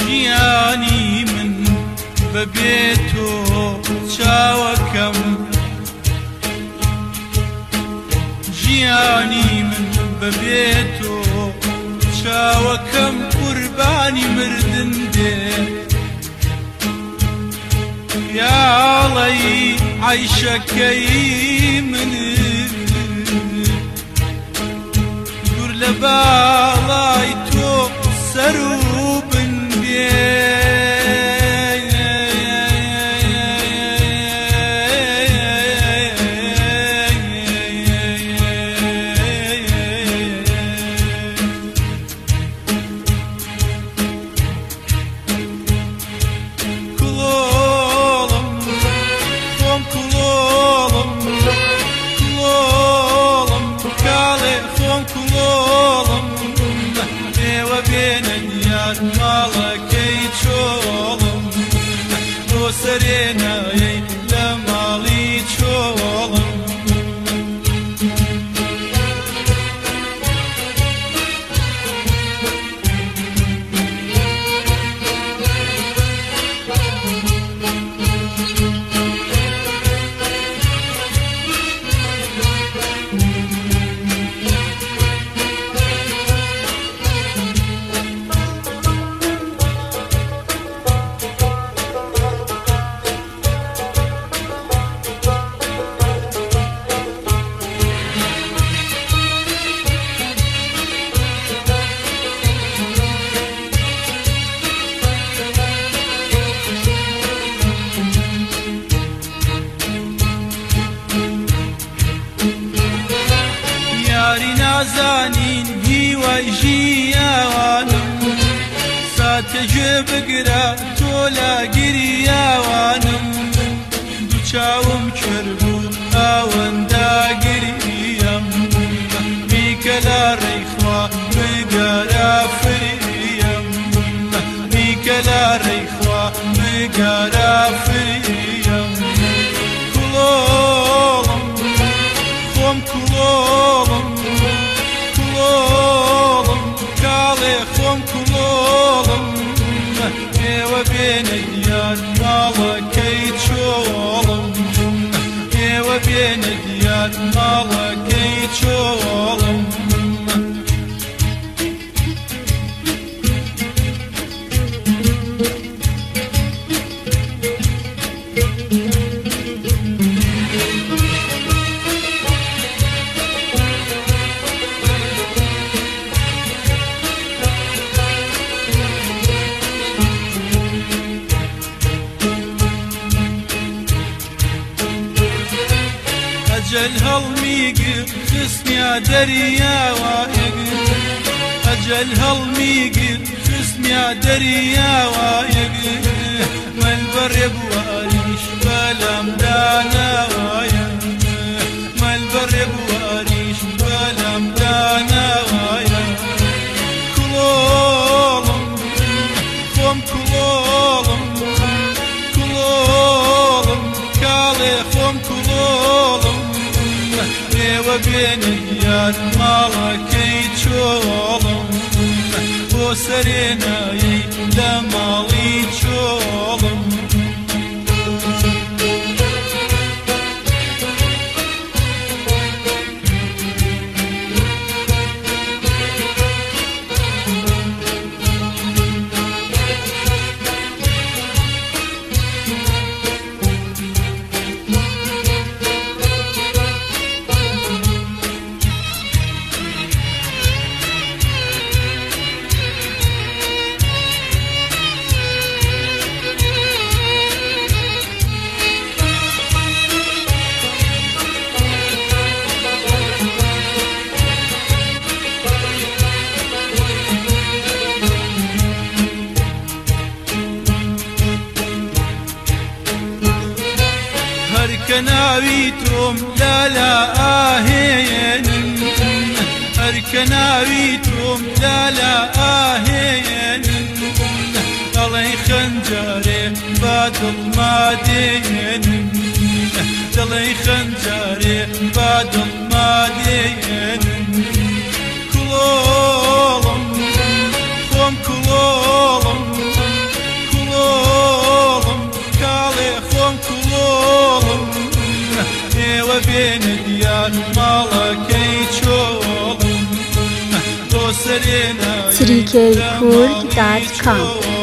ژیانی من بەبێ تۆ چاوەکەم ژیانی من بەبێ تۆ چاوەکەم قوربانی مردن دێ پیاڵەی عەیشەکەی من دوور لە باڵای تۆ سەر و بن بێ ماڵەکەی چۆڵم بۆ سەرێنایەی لە ماڵی چۆڵم نازانین هیوای ژیاوانم ساتەگوێ بگرە تۆ لاگیریاوانم دوو چاوم کرد بوو ئاوەنداگریم میکە لە ڕێیخوا بگەرە فریم میکە لە ڕێیخوا بگەرە فریم کوڵۆڵم خۆم کوڵۆڵم کاڵێ خۆم کوڵۆڵم ئێوە بێنە دیار ماڵەکەی چۆڵم ئێوە بێنە دیار ماڵەکەی چۆڵم ئەجەل هەڵمیگر خستمیا دەریاوایەگر ئەجەل هەڵمیگر خستمیا دەریاوایەگر مەلبەڕێ بواریش بەلام داناوایە مەلبەڕێ بواریش بەلام داناوایە کوڵۆڵم خۆم کوڵۆڵم کوڵۆڵم کاڵێ خۆم کوڵۆڵم ئێوە بێنە دیار ماڵەکەی چۆڵم بۆ سەرێنایەی لە ماڵی چۆڵم کە ناوی تۆم لالا ئاهێنن هەرکە ناوی تۆم لالا ئاهێنن دەڵێی خەنجارێ با دڵما دێنن دەڵێی خەنجارێ با دڵما دێنن کوڵۆڵم خۆم کوڵۆڵم 3kkurd.com